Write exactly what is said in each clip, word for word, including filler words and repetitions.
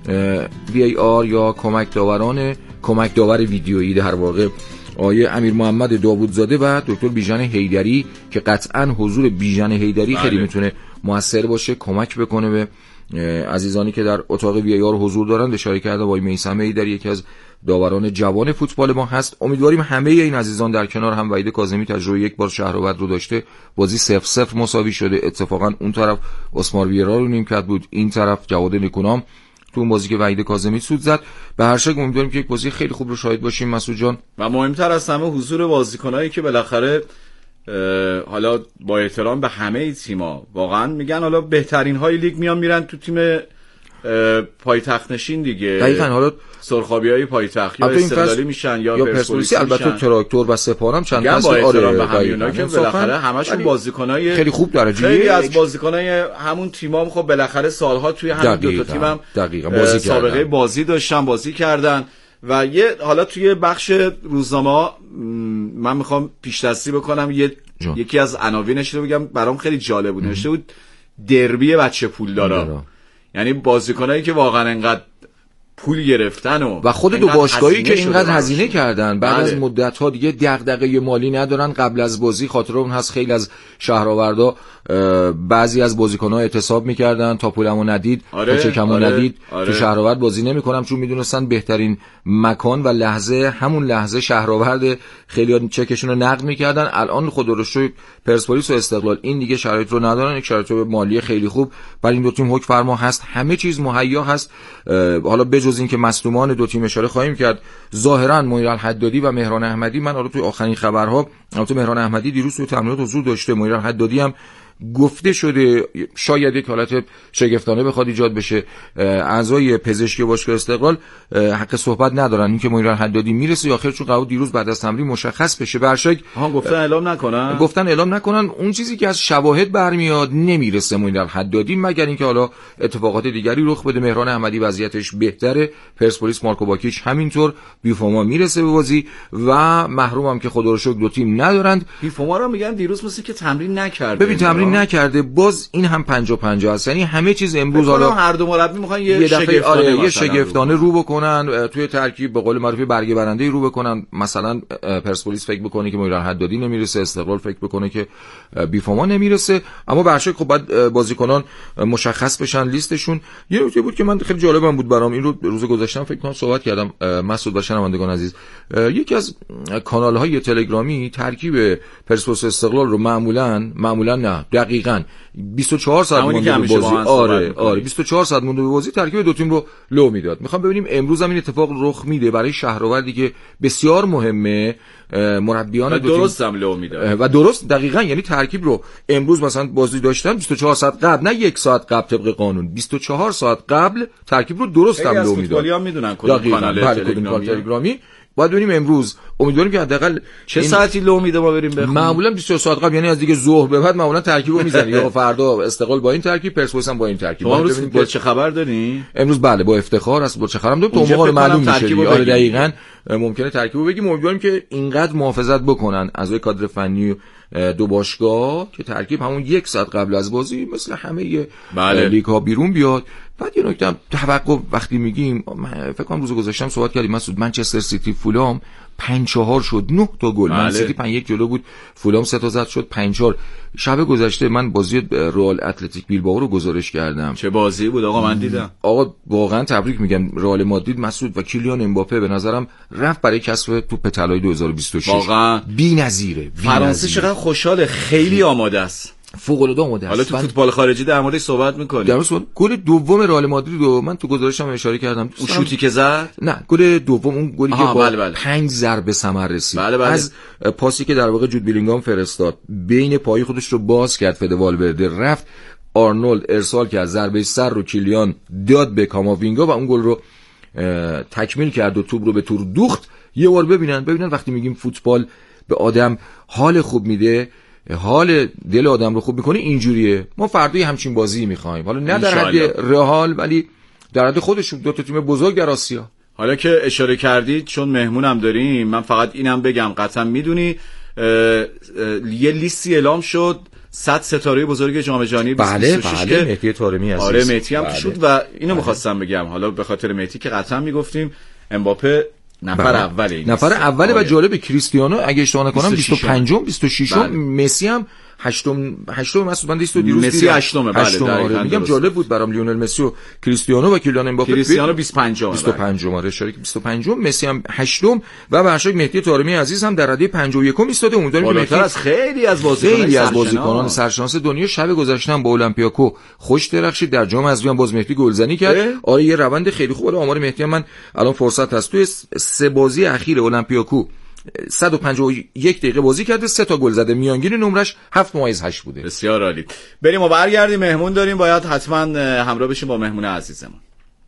وی ای آر یا کمک داوران کمک داور ویدیویی در واقع آقای امیر محمد داوودزاده و دکتر بیژن حیدری که قطعاً حضور بیژن حیدری خیلی بله. میتونه موثر باشه، کمک بکنه به عزیزانی که در اتاق وی ای آر حضور دارن. اشاره کرده آقای میثم حیدری یکی از داوران جوان فوتبال ما هست. امیدواریم همه این عزیزان در کنار هم. وحید کاظمی تجربه یک بار شهرآورد رو داشته، بازی صفر صفر مساوی شده، اتفاقا اون طرف اسمار ویرا رو نیمکت بود، این طرف جواد نکونام تو اون بازی که وحید کاظمی سود زد. به هر شکل امیدواریم که یک بازی خیلی خوب رو شاهد باشیم مسعود جان. و مهمتر از همه حضور بازیکنایی که بالاخره حالا با احترام به همه تیم‌ها واقعا میگن حالا بهترین های لیگ میان میرن تو تیم پایتخت نشین دیگه. دقیقاً حالا سرخابیای پایتخت یا استقلالی میشن یا, یا پرسپولیسی. البته تراکتور و سپاهانم چند تا با احترام به همونا که بالاخره همشون بازیکنای خیلی خوب درجه خیلی از بازیکنای همون تیمام خب بالاخره سالها توی همین دو تا تیمم دقیقاً بازی سابقه کردن. بازی داشتن، بازی کردن. و یه حالا توی بخش روزنامه من میخوام پیش دستی بکنم یه جون. یکی از عناوینش رو بگم برام خیلی جالب بود. نوشته بود دربی بچه پولدارا، یعنی بازیکنایی که واقعا انقدر پول گرفتن و و خود دو باشگاهی که اینقدر هزینه براشون. کردن بعد بله. از مدت‌ها دیگه دغدغه مالی ندارن. قبل از بازی خاطر اون هست خیلی از شهرآوردا بعضی از بازیکن‌ها اعتصاب می‌کردن تا پولمو ندید آره، تا چکمو آره، ندید آره. تو شهرآورد بازی نمی‌کنم، چون میدونستن بهترین مکان و لحظه همون لحظه شهرآورد. خیلی‌ها چکشون رو نقد می‌کردن. الان خدا رو شکر پرسپولیس و استقلال این دیگه شرایط رو ندارن، یک شرایط مالی خیلی خوب برای این دو تیم حکم فرما هست، همه چیز مهیا هست. حالا بجز این که مصدومان دو تیم اشاره خواهیم کرد، ظاهرا منیر الحدادی و مهران احمدی، من حالا توی آخرین خبرها البته مهران احمدی دیروز توی تمرینات حضور داشته، منیر الحدادی هم گفته شده شاید یک حالت شگفتانه بخواد ایجاد بشه. اعضای پزشکی باشگاه استقلال حق صحبت ندارن اینکه منیر الحدادی میرسه یا آخر، چون قرار دیروز بعد از تمرین مشخص بشه. برشک ها گفتن اعلام نکنن گفتن اعلام نکنن. اون چیزی که از شواهد برمیاد نمیرسه منیر الحدادی، مگر اینکه حالا اتفاقات دیگری رخ بده. مهران احمدی وضعیتش بهتره، پرسپولیس مارکو باکیچ همینطور، بیفوما میرسه به بازی و محرومم که خدا رو شکر دو تیم ندارند. بیفوما رو میگن دیروز مثل که تمرین نکرده. ببین تمرین نکرده، باز این هم پنجاه پنجاه است. یعنی همه چیز امروز حالا هر دو مربی میخوان یه, یه دفعه آره یه شگفتانه رو بکنن توی ترکیب، به قول معروف برگ برنده رو بکنن. مثلا پرسپولیس فکر بکنه که منیر الحدادی نمیرسه، استقلال فکر بکنه که بیفوما نمیرسه، اما به هر حال خب بعد بازیکنان مشخص بشن لیستشون. یه نکته بود که من خیلی جالبم بود برام، این رو روز گذشتم فکر کنم صحبت کردم مسعود و شنوندگان عزیز. یکی از کانال‌های تلگرامی ترکیب پرسپولیس استقلال رو معمولاً معمولاً نه دقیقاً بیست و چهار ساعت مونده به بازی آره آره بیست و چهار ساعت مونده به بازی ترکیب دو تیم رو لو میداد. میخوام ببینیم امروز هم این اتفاق رخ میده برای شهرآوردی که بسیار مهمه. مربیان دو درست هم لو میداد و درست دقیقاً، یعنی ترکیب رو امروز مثلا بازی داشتن بیست و چهار ساعت قبل، نه یک ساعت قبل طبق قانون، بیست و چهار ساعت قبل ترکیب رو درست هم لو میداد. فوتبالی‌ها میدونن کدوم کانال تلگرامی. باید ببینیم امروز، امیدواریم که حداقل چه ساعتی لو میده ما بریم بخونیم. معمولا بیست و چهار ساعت قبل، یعنی از دیگه ظهر به بعد معمولا ترکیبو میزنی یا فردا استقلال با این ترکیب، پرسپولیس هم با این ترکیب. ما امروز با چه خبر دارین؟ امروز بله با افتخار است، با چه خبرم دارم تو موقع معلوم میشه. آره دقیقاً ممکنه ترکیبو بگیم. امیدواریم که اینقدر محافظت بکنن اعضای کادر فنی دو باشگاه که ترکیب همون یک ساعت قبل از بازی مثل همه بله. لیگ ها بیرون بیاد. بعد یه نکته توقع وقتی میگیم، فکر کنم روز گذشتم صحبت کردیم مسعود، منچستر سیتی فولام پنج چهار شد، نه تا گل. من سیتی پنج یک جلو بود، فولام سه تا زد شد پنج چهار. شب گذشته من بازی رئال اتلتیک بیلبائو رو گزارش کردم. چه بازی بود آقا، من دیدم. آقا واقعا تبریک میگم رئال مادرید مسعود و کیلیان امباپه به نظرم رفت برای کسب توپ طلای دو هزار و بیست و شش. واقعا بی‌نظیره. فرانسه چقدر خوشحاله، خیلی آماده است، فوق العاده آماده است. حالا تو فوتبال خارجی در موردش صحبت می‌کنیم. در مورد گل دوم رئال مادرید رو من تو گزارشم اشاره کردم. اون شوتی که زد؟ نه، گل دوم، اون گلی که با بله بله. پنج ضربه ثمر رسید. بله بله. از پاسی که در واقع جود بیلینگام فرستاد، بین پای خودش رو باز کرد، فد والورده رفت، آرنولد ارسال کرد، ضربه سر رو کیلیان داد به کاماوینگا و اون گل رو تکمیل کرد و توپ رو به تور دوخت. یه بار ببینن ببینن وقتی میگیم فوتبال به آدم حال خوب میده، حال دل آدم رو خوب میکنه، اینجوریه. ما فردای همچین بازی میخوایم، حالا نه در حد رئال ولی در حد خودشون، دو تا تیم بزرگ در آسیا. حالا که اشاره کردید چون مهمونم داریم، من فقط اینم بگم، قطعا میدونی یه لیستی اعلام شد صد ستاره بزرگ جام جهانی بله بله مهدی طارمی عزیز. آره مهدی هم بله. شد و اینو می‌خواستم بگم، حالا به خاطر مهدی که قطعا میگفتیم امباپه نفر بله. اوله نفر اوله و جالب کریستیانو اگه اشتباه نکنم بیست و پنجم بیست و ششم بله. مسی هم هشتم هشتم مسعود بنده است و دیروز مسی هشتم بله هشتم آره. میگم جالب بود برام لیونل مسی و کریستیانو و کیلیان امباپه. کریستیانو بیست و پنجم بیست و پنجم آره شریک بیست و پنجم، مسی هم هشتم و به هشت مهدی طارمی عزیز هم در رده پنجاه و یک ایستاده. امیدواریم که مهدی از خیلی از بازیکنان خیلی از بازیکنان سرشناس دنیا شب گذشته با اولمپیاکو خوش درخشید. در جام حذفی هم باز مهدی گلزنی کرد. آره یه روند خیلی خوبه. آمار مهدی هم من الان فرصت هست توی سه بازی اخیر اولمپیاکو صد و پنجاه و یک دقیقه بازی کرده، سه تا گل زده، میانگین نمرش هفت ممیز هشت بوده. بسیار عالی. بریم و برگردیم، مهمون داریم، باید حتما همراه بشیم با مهمون عزیزمون.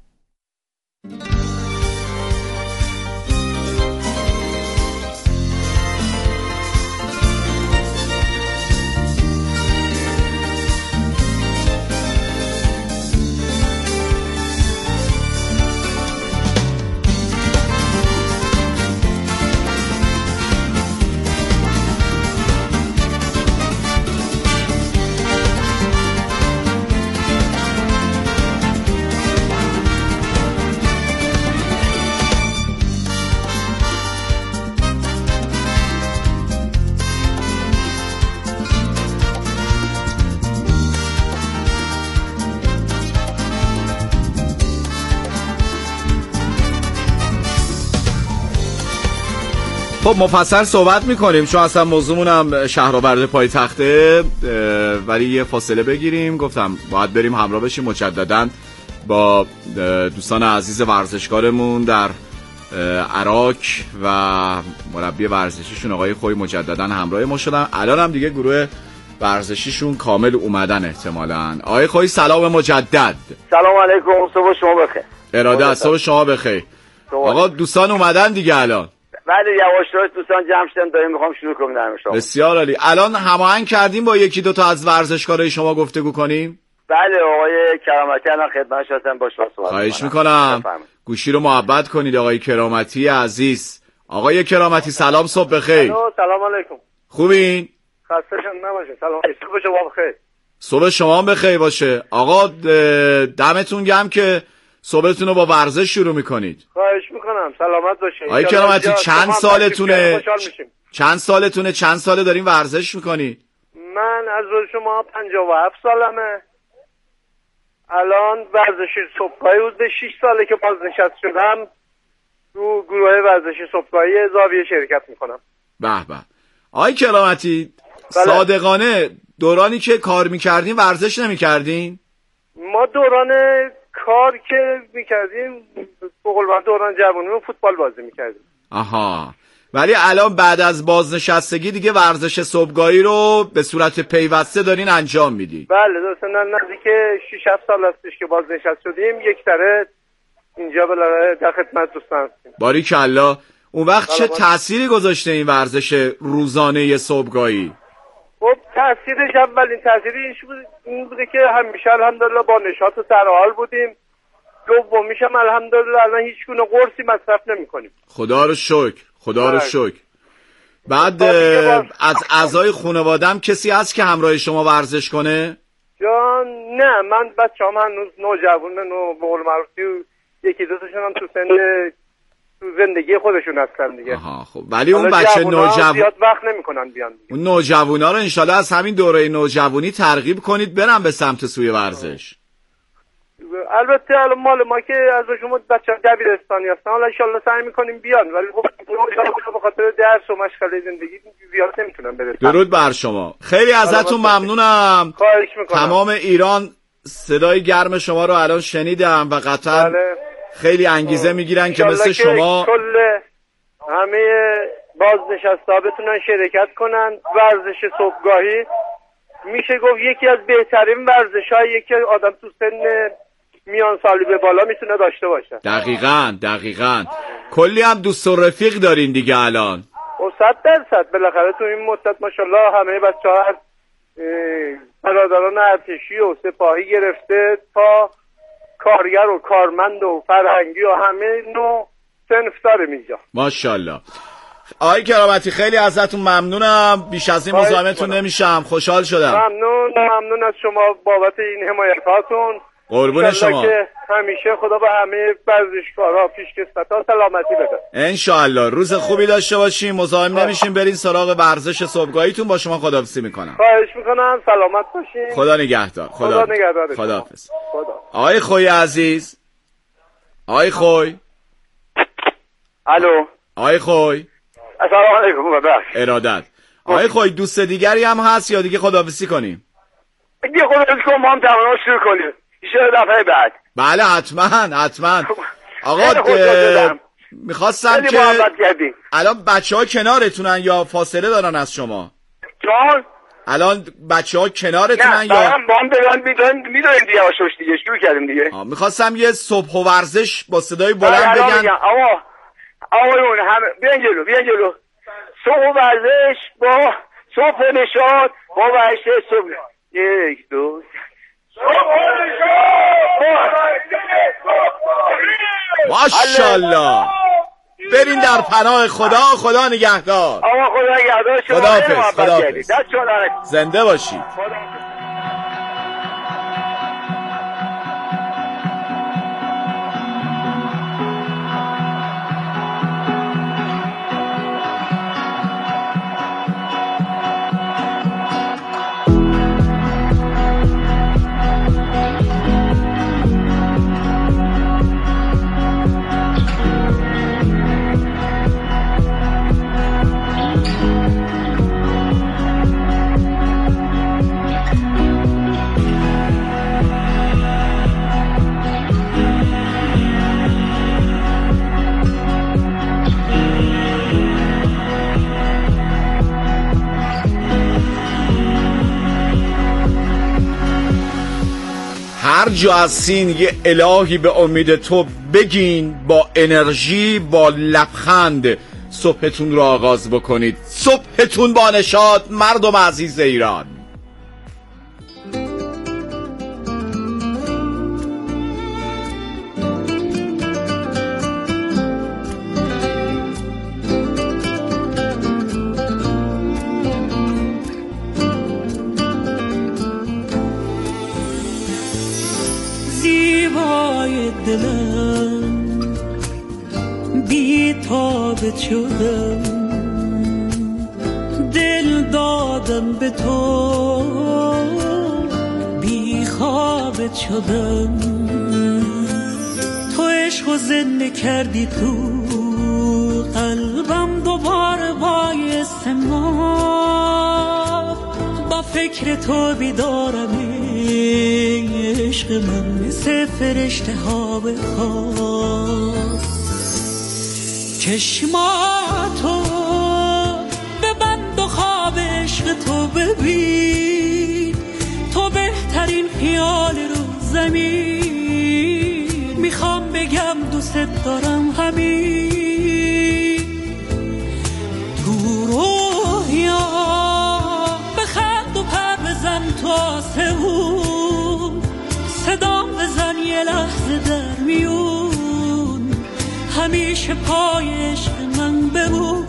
خب مفصل صحبت میکنیم چون اصلا موضوعمون هم شهرآورد پایتخته، ولی یه فاصله بگیریم. گفتم باید بریم همراه بشیم مجدداً با دوستان عزیز ورزشکارمون در عراق و مربی ورزشیشون آقای خوی مجدداً همراه ما شدن. الان هم دیگه گروه ورزشیشون کامل اومدن احتمالاً. آقای خوی سلام مجدد. سلام علیکم، صبح شما بخیر. اراده از صبح شما بخیر. آقا دوستان اومدن دیگه الان. بله یواش یواش دوستان جمع شدن، داریم میخوام شروع کنیم در شما. بسیار عالی. الان هماهنگ کردیم با یکی دو تا از ورزشکارای شما گفتگو کنیم؟ بله آقای کرامتی الان خدمتش هستن، با شما صحبت خواهش میکنم. گوشی رو محبت کنید آقای کرامتی عزیز. آقای کرامتی سلام، صبح بخیر. سلام علیکم. خوبین؟ خسته نباشید. سلام. صبح شما بخیر. صبح شما بخیر باشه. آقا دمتون گرم که صبحتون رو با ورزش شروع میکنید. خواهش میکنم، سلامت باشین. آقای کرامتی چند سالتونه؟ چند سالتونه؟ چند ساله دارین ورزش میکنی؟ من از روز شما پنجاه و هفت سالمه. الان ورزشی صبحگاهی حدود شش ساله که بازنشسته شدم. رو گروه ورزشی صبحگاهی زاویه شرکت میکنم. به به. آقای کرامتی بله. صادقانه دورانی که کار میکردین ورزش نمیکردین؟ ما دوران کار که میکردیم بقول من دوران جوانی فوتبال بازی میکردیم. آها. ولی الان بعد از بازنشستگی دیگه ورزش صبحگاهی رو به صورت پیوسته دارین انجام میدی؟ بله درسته. نزدیک شش هفت سال هستش که بازنشسته شدیم، یک طرح اینجا بالاخره در خدمت دوستان هستیم. باریکالله. اون وقت چه تأثیری گذاشته این ورزش روزانه صبحگاهی؟ خب تأثیرش اولین تأثیرش این بوده که همیشه الحمدلله با نشاط و سرحال بودیم. دومیش هم الحمدلله الان هیچ گونه قرصی مصرف نمی‌کنیم. خدا رو شکر، خدا رو شکر. بعد از اعضای خانواده‌ام کسی هست که همراه شما ورزش کنه؟ جان نه، من بچه‌ام هنوز نوجوانن و به قول معروف یکی دو تاشون هم تو سن تو زندگی خودشون هستن دیگه. آها خب ولی اون بچه نوجوان زیاد وقت نمی‌کنن بیان دیگه. اون نوجوانا رو انشالله از همین دوره نوجوانی ترغیب کنید برن به سمت سوی ورزش. البته الان مال ما که از شما بچه‌ها دبیرستانی هستن، حالا ان شاءالله سعی می‌کنیم بیان، ولی خب به خاطر درس و مشغله زندگی زیاد نمیتونن برسن. درود بر شما. خیلی ازتون ممنونم. خواهش می‌کنم. تمام ایران صدای گرم شما رو الان شنیدم و قطعا بله. خیلی انگیزه میگیرن که مثل شما کل همه بازنشسته بتونن شرکت کنن. ورزش صبحگاهی میشه گفت یکی از بهترین ورزش‌هایی که آدم تو سن میان سالی به بالا میتونه داشته باشه. دقیقاً دقیقاً. کلی هم دوست و رفیق دارین دیگه الان. و صد درصد بالاخره تو این مدت ماشاءالله همه بچه‌ها برادران ارتشی و سپاهی گرفته تا کارگر و کارمند و فرهنگی و همه نوع صنف داره اینجا. ماشاءالله. آقای کرامتی خیلی ازتون ممنونم، بیش از این مزاحمتون نمیشم، خوشحال شدم. ممنون ممنون از شما بابت این حمایتاتون. قربون شما. که همیشه خدا به همه ورزشکارا پیشکسوتا سلامتی بده ان شاء الله. روز خوبی داشته باشین، مزاحم نمیشین، برین سراغ ورزش صبحگاهیتون. با شما خداحافظی میکنم. خواهش میکنم، سلامت باشین. خدا نگهدار. خدا, خدا نگهدار. خداحافظ. خدا. آقای خوی عزیز، آقای خوی. الو. آقای خوی. السلام علیکم. ببخش. ارادت. آقای خوی دوست دیگری هم هست یا دیگه خداحافظی کنیم؟ دیگه خداحافظی کنیم، ما هم تمام شروع کنیم. ایشالا دفعه بعد. بله حتما حتما. آقا میخواستم که الان بچه ها کنارتونن یا فاصله دارن از شما؟ جان؟ الان بچه ها کنارتونن نه یا؟ نه با هم دارن میدونیم دیگه آشوش دیگه شروع کردیم دیگه. میخواستم یه صبح و ورزش با صدای بلند بگن. آقا آقایون همه بیان جلو بیان جلو. صبح و ورزش با صبح نشاط با ورزش صبح. یک دو ماشاءالله. برین در پناه خدا. خدا نگهدار. آقا خدا نگهدار شما. خداحافظ. خداحافظ. زنده باشی. هر جا هستین یه الهی به امید تو بگین، با انرژی با لبخند صبحتون رو آغاز بکنید. صبحتون با نشاط مردم عزیز ایران. دلم بی تابت شدم، دل دادم به تو بی خوابت شدم. تو عشق و زنده کردی تو قلبم، دوباره باعث ما با فکر تو بیدارم. عشق من مثل فرشته ها به خواب، چشماتو ببند و خواب عشق تو ببین. تو بهترین خیال رو زمین، میخوام بگم دوست دارم همین. تو رویا بخند و پر بزن تو آسمون، صدام بزن یه لحظه در میون، همیشه پای عشق من بمون.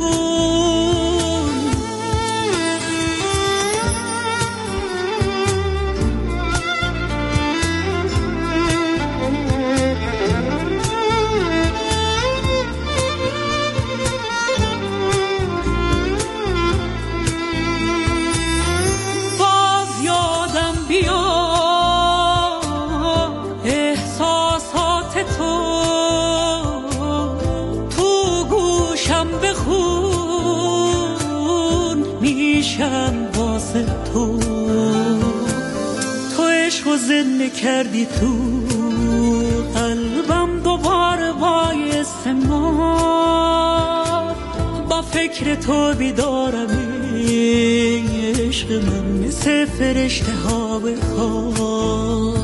باز یادم بیا احساسات تو، تو گوشم بخون میشم واسه تو. تو عشق و زنده کردی تو قلبم، دوباره باعث ما با فکر تو بیدارم. عشق من مثل فرشته ها به خواب،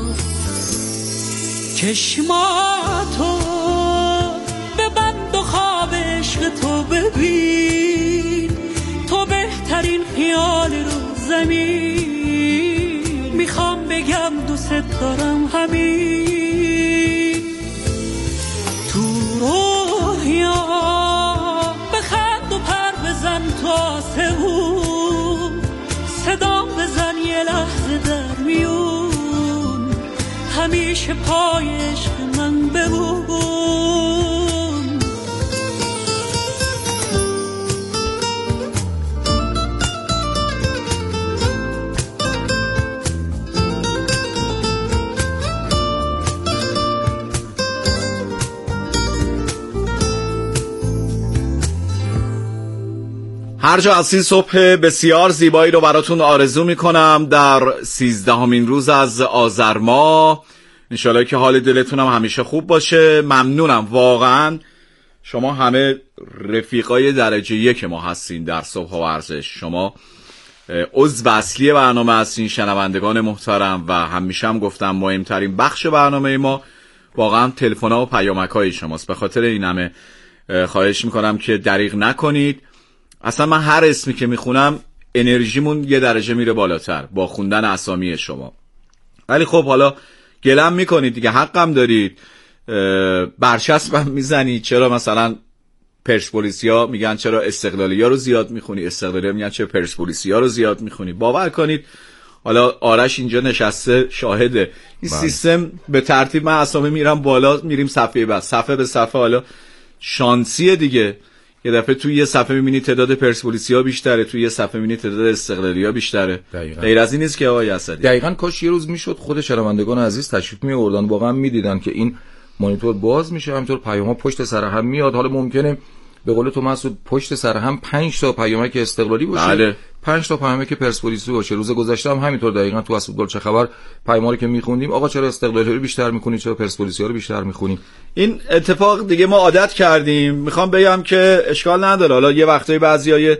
چشماتو ببند و خواب عشق تو ببین. تو بهترین خیال رو زمین، میخوام بگم دوست دارم همین. تو رویا بخند و پر پیش پای عشق من بمون. هر جا هستین صبح بسیار زیبایی رو براتون آرزو میکنم در سیزدهمین روز از آذر ماه. انشالله که حال دلتون هم همیشه خوب باشه. ممنونم واقعا، شما همه رفیقای درجه یک ما هستین در صبح و ورزش. شما عضو اصلی برنامه هستین، شنوندگان محترم، و همیشه هم گفتم مهمترین بخش برنامه ما واقعا تلفن‌ها و پیامک‌های شماست. به خاطر این همه خواهش میکنم که دریغ نکنید. اصلا من هر اسمی که میخونم انرژیمون یه درجه میره بالاتر با خوندن اسامی شما. ولی خب حالا گلم میکنید دیگه، حقم دارید، برچسبم میزنید. چرا مثلا پرسپولیسیا میگن چرا استقلالیا رو زیاد میخونی، استقلالیا میگن چرا پرسپولیسیا رو زیاد میخونی. باور کنید حالا آرش اینجا نشسته شاهده، این بله. سیستم به ترتیب من اسامی میرم بالا، میریم صفحه بعد، صفحه به صفحه. حالا شانسیه دیگه، یه دفعه توی یه صفحه میبینی تعداد پرسپولیسیا بیشتره، توی یه صفحه میبینی تعداد استقلالیا بیشتره. غیر از این نیست که آقای اسدی. دقیقاً کاش یه روز میشد خود شنوندگان عزیز تشریف می‌آوردن، واقعا میدیدن که این مانیتور باز میشه، همینطور پیام‌ها پشت سر هم میاد. حالا ممکنه به قول تو مسعود پشت سر هم پنج تا پیامک استقلالی باشه، بله. پنج تا پیامک پرسپولیسی باشه. روز گذشته هم همینطور دقیقاً تو فوتبال چه خبر پیاما رو که میخوندیم، آقا چرا استقلالی رو بیشتر میخونی، چرا پرسپولیسی رو بیشتر میخونی. این اتفاق دیگه ما عادت کردیم. میخوام بگم که اشکال نداره، حالا یه وقتایی بعضیای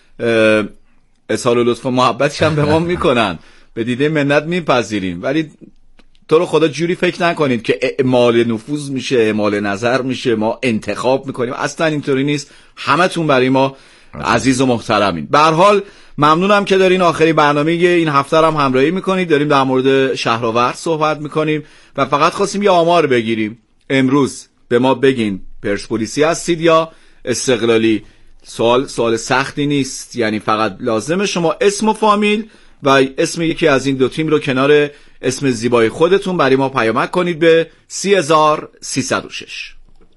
اظهار لطف و محبتی هم به ما میکنن، به دیده منت میپذیریم، ولی تو رو خدا جوری فکر نکنید که اعمال نفوذ میشه، اعمال نظر میشه، ما انتخاب میکنیم. اصلا اینطوری نیست. همتون برای ما عزیز و محترمین. به هر حال ممنونم که دارین آخری برنامه این هفته هم همراهی میکنید. داریم در مورد شهرآورد صحبت میکنیم و فقط خواستیم یه آمار بگیریم. امروز به ما بگین پرسپولیسی هستید یا استقلالی. سوال سوال سختی نیست، یعنی فقط لازمه شما اسم و فامیل و اسم یکی از این دو تیم رو کنار اسم زیبای خودتون برای ما پیامک کنید به سی هزار و سیصد و شش.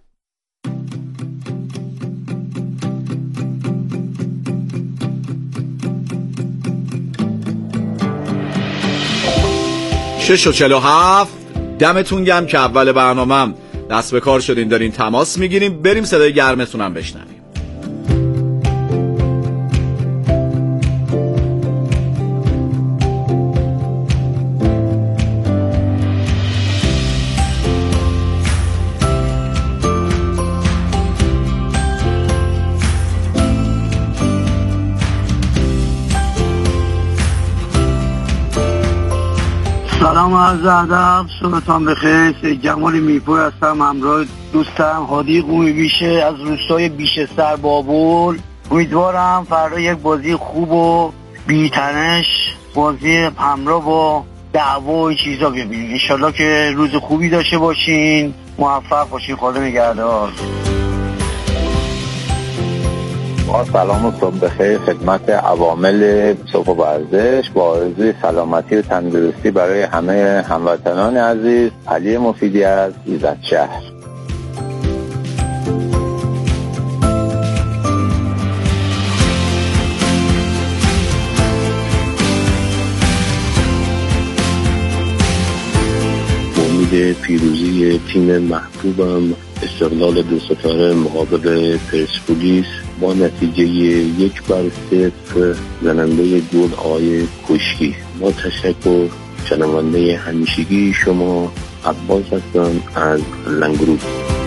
شش و چل و هفت. دمتون گرم که اول برنامهم دست به کار شدین، دارین تماس میگیریم. بریم صدای گرمتون هم بشنویم. سلام عرض ادب، صبحتان بخیر. سید جمال میرپور هستم، همراه دوستم هادی قومی بیشه از روستای بیشه سر بابول. امیدوارم فردا یک بازی خوب و بی‌تنش، بازی همراه با دعوا و چیزا ببینیم. انشالله که روز خوبی داشته باشین، موفق باشین. خدا نگهدار. با سلام و صبح بخیر خدمت عوامل صبح و ورزش، با آرزوی سلامتی و تندرستی برای همه هموطنان عزیز. علی مفیدی از ایزدشهر. امید پیروزی تیم محبوبم استقلال دو ستاره مقابل پرسپولیس با نتیجه یک بر صفر زننده گل آقای کشکی. با تشکر. شنونده همیشگی شما عباس هستم از لنگرود.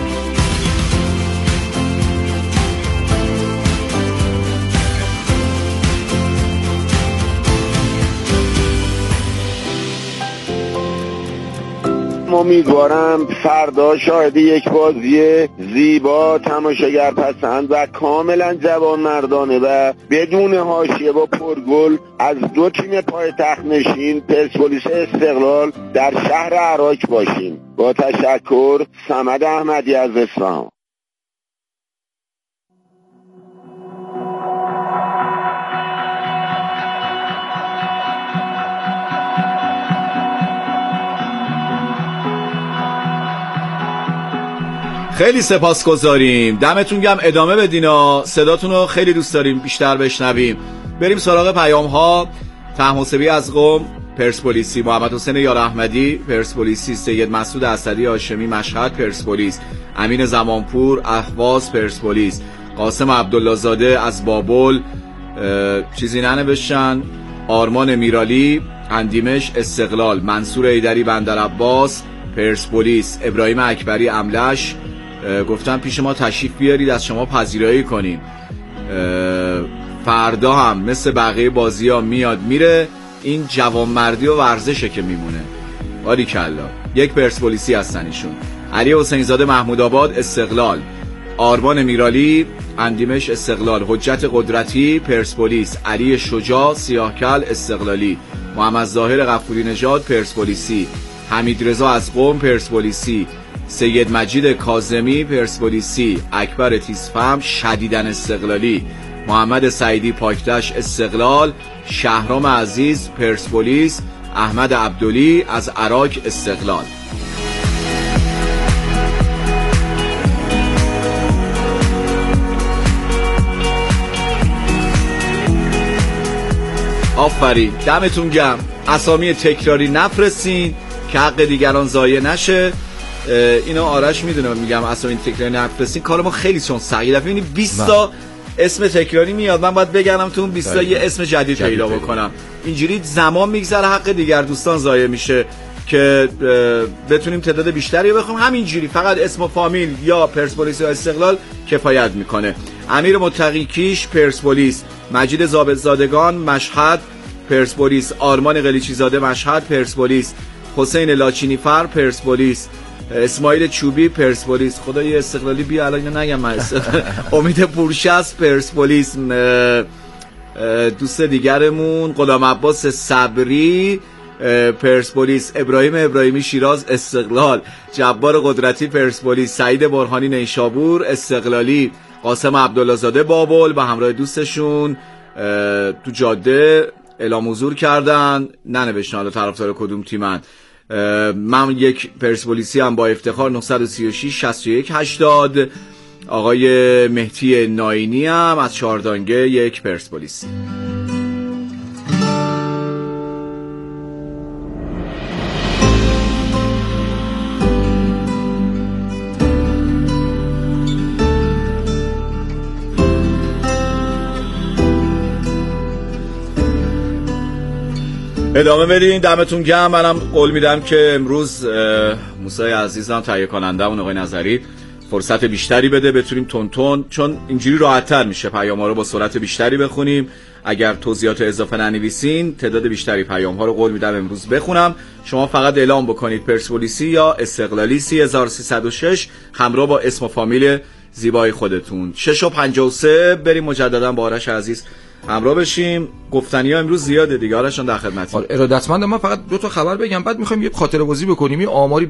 امیدوارم فردا شاهد یک بازی زیبا، تماشاگر پسند و کاملا جوانمردانه و بدون حاشیه با پرگل از دو تیم پایتخت نشین پرسپولیس استقلال در شهر عراق باشیم. با تشکر. صمد احمدی از اصفهان. خیلی سپاسگزاریم، دمتون گرم. ادامه بدینا، صداتون رو خیلی دوست داریم بیشتر بشنویم. بریم سراغ پیام ها. طهماسبی از قم پرسپولیسی، محمد حسین یار احمدی پرسپولیسی، سید مسعود اسدی هاشمی مشهد پرسپولیس، امین زمانپور اهواز پرسپولیس، قاسم عبدالله زاده از بابل چیزی ننوشتن، آرمان میرالی اندیمش استقلال، منصور ایدری بندرعباس پرسپولیس، ابراهیم اکبری املش گفتن پیش ما تشریف بیارید از شما پذیرایی کنیم. فردا هم مثل بقیه بازی ها میاد میره، این جوانمردی و ورزشه که میمونه. باریکلا. یک پرسپولیسی هستن ایشون. علی حسین زاده محمود آباد استقلال، آرمان میرالی اندیمش استقلال، حجت قدرتی پرسپولیس، علی شجاع سیاهکل استقلالی، محمد ظاهر غفوری نژاد پرسپولیسی، حمید رضا از قم پرسپولیسی، سید مجید کاظمی پرسپولیسی، اکبر تیزفهم شدیداً استقلالی، محمد سعیدی پاکدشت استقلال، شهرام عزیز پرسپولیس، احمد عبدلی از عراق استقلال. آفرین، دمتون گرم. اسامی تکراری نفرستین که حق دیگران ضایع نشه. اینو آرش میدونه میگم اسامی تکراری نفرستین، کار ما خیلی چون سعی دفعه ببینید بیست تا اسم تکراری میاد، من باید بگردم تو اون بیست تا یه اسم جدید پیدا بکنم. اینجوری زمان میگذره، حق دیگر دوستان ضایع میشه که بتونیم تعداد بیشتری رو بخوام. همینجوری فقط اسم و فامیل یا پرسپولیس یا استقلال کفایت میکنه. امیر متقی کیش پرسپولیس، مجید ضابطزادگان مشهد پرسپولیس، آرمان قلیچی زاده مشهد پرسپولیس، حسین لاچینی فر پرسپولیس، اسماعیل چوبی پرسپولیس. خدای استقلالی بیا الان نگم من. امید پورشست پرسپولیس، دوست دیگرمون غلام عباس صبری پرسپولیس، ابراهیم ابراهیمی شیراز استقلال، جبار قدرتی پرسپولیس، سعید برهانی نیشابور استقلالی، قاسم عبدالله زاده بابل و همراه دوستشون تو جاده اعلام حضور کردن، ننوشتن حالا طرفدار کدوم تیمن. من یک پرسپولیسی هم با افتخار نه سه شش شصت و یک هشتاد. آقای مهدی ناینی هم از چهاردانگه یک پرسپولیسی. ادامه بدین، دمتون گرم. منم قول میدم که امروز موسی عزیزم تهیه کنندمون آقای نظری فرصت بیشتری بده، بتونیم تون تون، چون اینجوری راحت‌تر میشه پیام‌ها رو با سرعت بیشتری بخونیم. اگر توضیحات اضافه ننویسین تعداد بیشتری پیام‌ها رو قول میدم امروز بخونم. شما فقط اعلام بکنید پرسپولیسی یا استقلالی سه هزار و سیصد و شش همراه با اسم و فامیل زیبای خودتون. شش و پنجاه و سه بریم مجددا با آرش عزیز همراه بشیم. گفتنی ها امروز زیاده دیگه، آرشان در خدمتیم. ارادتمند، من فقط دو تا خبر بگم بعد میخوایم یه خاطره بازی بکنیم، یه آماری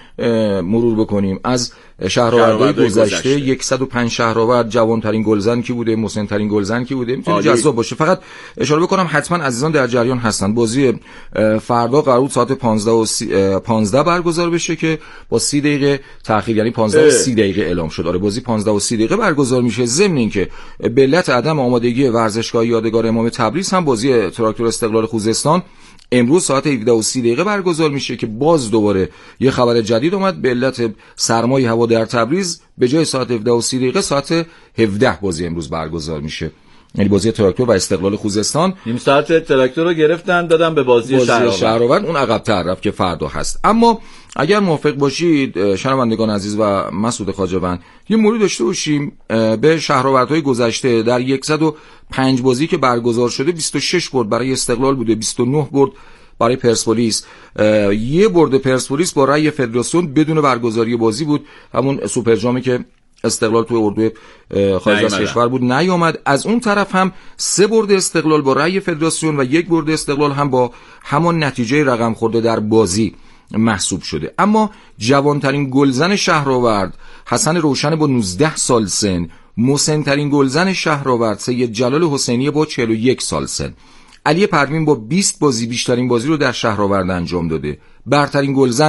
مرور بکنیم از شهرآوردهای گذشته. صد و پنج شهرآورد، جوانترین گلزن کی بوده، مسن‌ترین گلزن کی بوده، میتونه جذاب باشه. فقط اشاره بکنم حتما عزیزان در جریان هستن. بازی فردا قرار بود ساعت پانزده و پانزده برگزار بشه که با سی دقیقه تأخیر، یعنی پانزده و سی دقیقه اعلام شد. آره بازی پانزده و سی دقیقه برگزار میشه. ضمن اینکه به علت عدم آمادگی ورزشگاه یادگار امام تبریز هم بازی تراکتور استقلال خوزستان امروز ساعت هفده و سی دقیقه برگزار میشه که باز دوباره یه خبر جدید اومد. به علت سرمای هوا در تبریز به جای ساعت هفده و سی دقیقه ساعت هفده بازی امروز برگزار میشه، یعنی بازی تراکتور و استقلال خوزستان. نیم ساعت تراکتور رو گرفتن دادن به بازی, بازی شهرآورد، اون عقب‌تر رفت که فردا هست. اما اگر موافق باشید شنوندگان عزیز و مسعود خواجه‌وند، یه موردی داشته باشیم به شهرآوردهای گذشته. در صد و پنج بازی که برگزار شده بیست و شش برد برای استقلال بوده، بیست و نه برد برای پرسپولیس. یه برد پرسپولیس با رأی فدراسیون بدون برگزاری بازی بود، همون سوپر جامی که استقلال توی اردو خارج از کشور بود نیامد. از اون طرف هم سه برد استقلال با رأی فدراسیون و یک برد استقلال هم با همان نتیجه رقم خورده در بازی محسوب شده. اما جوانترین گلزن شهرآورد حسن روشن با نوزده سال سن، مسن‌ترین گلزن شهرآورد سید جلال حسینی با چهل و یک سال سن، علی پروین با بیست بازی بیشترین بازی رو در شهرآورد انجام داده. برترین گلزن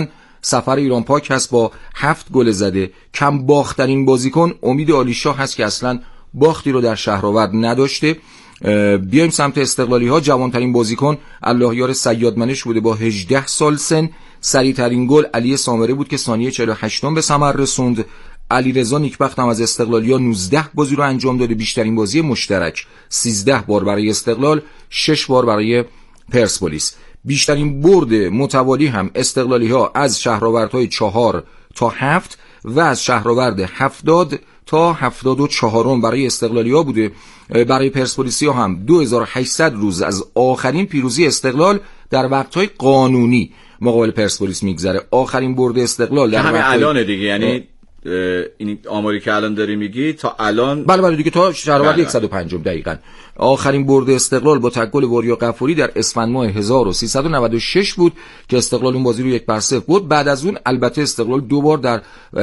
سفر ایران پاک هست با هفت گل زده. کم باخترین بازیکن امید عالیشاه هست که اصلا باختی رو در شهرآورد نداشته. بیایم سمت استقلالی ها. جوانترین بازیکن الله یار صیادمنش بوده با هجده سال سن. سریعترین گل علی سامره بود که ثانیه چهل و هشت به ثمر رسوند. علیرضا نیکبخت هم از استقلالیا نوزده بازی رو انجام داده. بیشترین بازی مشترک سیزده بار برای استقلال، شش بار برای پرسپولیس. بیشترین برد متوالی هم استقلالی ها از شهرآوردهای چهار تا هفت و از شهرآورد هفتاد تا هفتاد و چهارم برای استقلالی ها بوده. برای پرسپولیسی ها هم دو هزار و هشتصد روز از آخرین پیروزی استقلال در وقتهای قانونی مقابل پرسپولیس میگذره. آخرین برد استقلال در همه الان دیگه، یعنی این آماری که الان داری میگی تا الان، بله بله دیگه، تا شهرآورد صد و پنج دقیقاً. آخرین برد استقلال با تک گل وریا غفوری در اسفند ماه هزار و سیصد و نود و شش بود که استقلال اون بازی رو یک بر صفر بود. بعد از اون البته استقلال دو بار در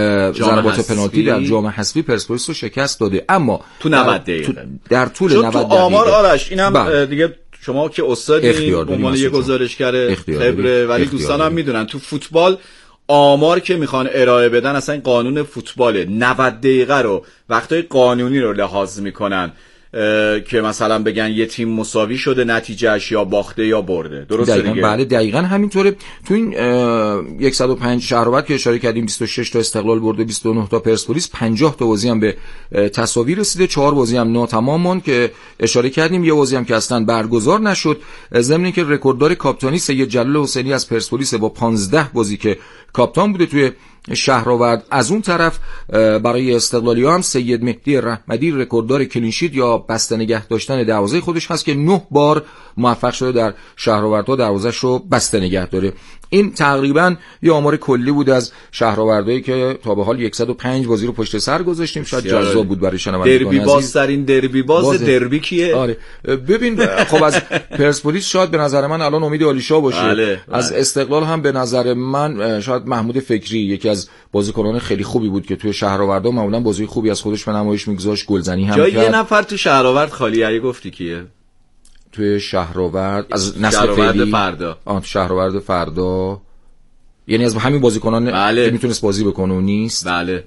ضربات پنالتی در جام حذفی پرسپولیس رو شکست داده، اما تو نود دقیقه در طول نود دقیقه. آمار آرش اینم بله. دیگه شما که استادی عنوان یک گزارشگر خبره، ولی دوستانم میدونن تو فوتبال آمار که میخوان ارائه بدن اصلا این قانون فوتباله. نود دقیقه رو وقتای قانونی رو لحاظ میکنن که مثلا بگن یه تیم مساوی شده نتیجهش یا باخته یا برده. درسته دیگه؟ بله دقیقاً همینطوره. تو این صد و پنج شهرآورد که اشاره کردیم بیست و شش تا استقلال برده، بیست و نه تا پرسپولیس، پنجاه تا بازی هم به تساوی رسیده، چهار بازی هم ناتمام ماند که اشاره کردیم، یه بازی هم که اصلا برگزار نشد. ضمن اینکه رکورددار کاپیتانی سید جلال حسینی از پرسپولیس با پانزده بازی که کاپیتان بوده توی شهرآورد. از اون طرف برای استقلالی ها هم سید مهدی رحمدی رکورددار کلینشیت یا بسته نگه داشتن دروازه خودش هست که نه بار موفق شده در شهرآوردها دروازه‌اش رو بسته نگه داره. این تقریبا یه آمار کلی بود از شهرآوردهایی که تا به حال صد و پنج بازی رو پشت سر گذاشتیم. شاید جذاب بود برای شنوندگان. دربی بازترین دربی باز, باز دربی کیه؟ آره ببین خب از پرسپولیس شاید به نظر من الان امید عالیشاه باشه. بله، بله. از استقلال هم به نظر من شاید محمود فکری یکی از بازیکنان خیلی خوبی بود که توی شهرآوردها معمولا بازی خوبی از خودش به نمایش میگذاشت، گلزنی هم جای کرد. یه نفر تو شهرآورد خالی ای گفتی کیه؟ توی شهرآورد از نسل فعلی فردا. آن شهرآورد فردا، یعنی از همین بازیکنان بله. که میتونست بازی بکنه و نیست. بله.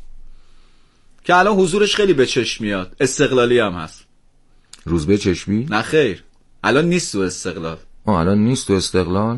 که الان حضورش خیلی به چشم میاد. استقلالی هم هست. روزبه چشمی؟ نه خیر. الان نیست تو استقلال. آه الان نیست تو استقلال.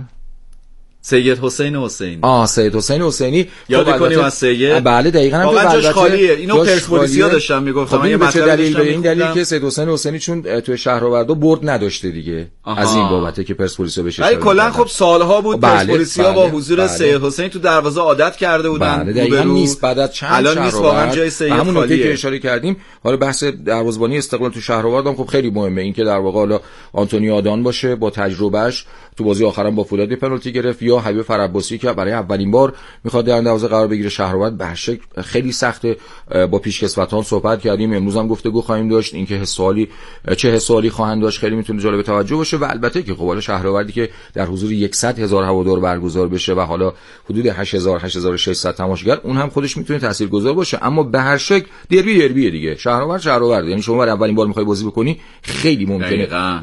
سید حسین حسینی. آه سید حسین حسینی یاد کنیم از سید. بله دقیقاً هم واقعا جاش خالیه. اینو پرسپولیسیا داشتن میگفتن. خب این به چه دلیل؟ به این دلیل که سید حسین حسینی چون تو شهرآورد برد نداشته دیگه. آها. از این بابته که پرسپولیسیا بهش ولی کلا خب سالها بود بله. پرسپولیسیا با حضور بله. سید حسین تو دروازه عادت کرده بودن. بله دقیقاً نیست بعد از چند الان نیست واقعا جای سید همون خالیه. که اشاره کردیم. حالا بحث دروازه‌بانی استقلال تو شهرآورد هم خب خیلی مهمه، این که در واقع حالا آنتونی آدان باشه با تجربهش، تو بازی آخرام با فولاد پنالتی گرفت، یا حبیب فرعباسی که برای اولین بار میخواد در دروازه قرار بگیره. شهرآورد به شکل خیلی سخته. با پیشکسوتان صحبت کردیم، امروز هم گفتگو خواهیم داشت اینکه حسالی چه حسالی خواهند داشت، خیلی میتونه جالب توجه باشه. و البته که خب حالا شهرآوردی که در حضور صد هزار هوادار برگزار بشه و حالا حدود هشت هزار هشت هزار و ششصد تماشاگر، اون هم خودش میتونه تاثیرگذار باشه. اما به هر شکل دربی دربیه دیگه. شهرآورد شهرآورد، یعنی شما برای اولین بار میخوای بازی بکنی خیلی ممکنه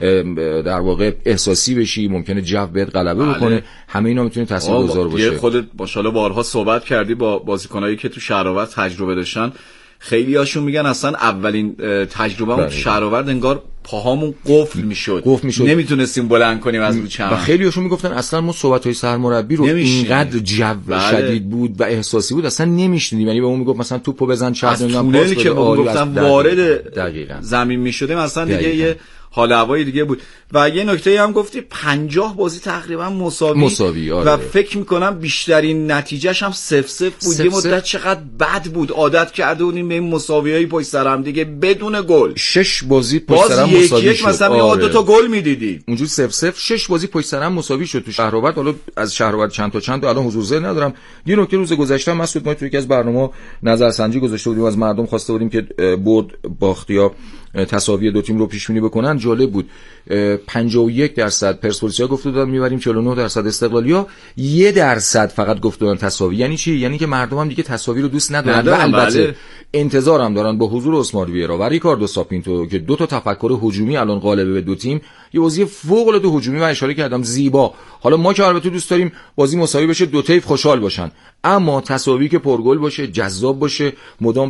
در واقع احساسی بشی، ممکنه جو بهت غلبه بکنه. همه اینا میتونه تاثیرگذار باشه. خودت ماشاءالله بارها صحبت کردی با بازیکنایی که تو شهرآورد تجربه داشتن، خیلی هاشون میگن اصلا اولین تجربه‌مون تو شهرآورد انگار پاهامون قفل میشد، قفل میشد، نمیتونستیم بلند کنیم از رو چمن. و خیلی هاشون میگفتن اصلا ما صحبت‌های سرمربی رو اینقدر جو بله. شدید بود و احساسی بود اصلا نمیشنیدیم. یعنی به اون میگفت مثلا توپو بزن چرخ نمیدونم پاس که میگفتن وارد دقیقاً زمین میشدیم اصلا دیگه یه حال هوای دیگه بود. و یه نکته هم گفتی پنجاه بازی تقریبا مساوی, مساوی آره. و فکر میکنم بیشترین نتیجهش هم صفر صفر بود. یه مدت چقدر بد بود، عادت کرده بودیم به این مساویای پشت سر هم دیگه بدون گل. شش بازی پشت سر هم مساوی یک شد. مثلا آره. دو تا گل میدیدی اونجوری صفر صفر شش بازی پشت سر هم مساوی شد تو شهرآورد. حالا از شهرآورد چند تا چند تا الان حضور ذهن ندارم. یه نکته روز گذشته مسعود ما توی یکی از برنامه‌ها نظرسنجی گذاشته بودیم، از مردم خواسته بودیم که برد باخت یا تساوی دو تیم رو پیش بینی بکنن. جالب بود، پنجاه و یک درصد پرسپولیسیا گفته بودن میبریم، چهل و نه درصد استقلالیا، یک درصد فقط گفته بودن تساوی. یعنی چی؟ یعنی که مردم هم دیگه تساوی رو دوست ندارن. و البته بله. انتظارم دارن با حضور اسمار ویرا و ریکاردو ساپینتو که دو تا تفکر هجومی الان غالبه به دو تیم، یه بازی فوق العاده هجومی و اشاره کردم زیبا. حالا ما که البته دوست داریم بازی مساوی بشه، دو طیف خوشحال باشن، اما تساوی که پرگل باشه، جذاب باشه، مدام